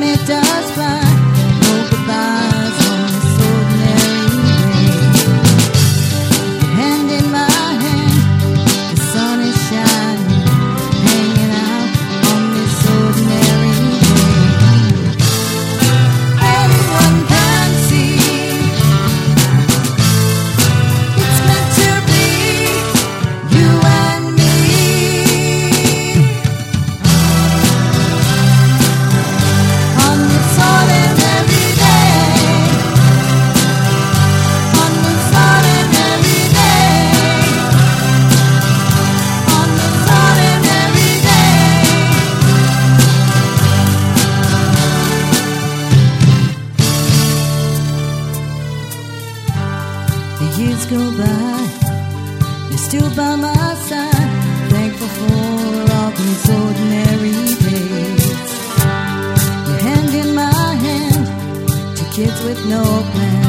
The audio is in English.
me does fly. No goodbyes on this ordinary day. Your hand in my hand, the sun is shining, hanging out on this ordinary day. Anyone can see it's meant to be you and me. On this ordinary day, on this ordinary day, on this ordinary day. The years go by, you're still by my side, thankful for all these ordinary days. Your hand in my hand, two kids with no plans.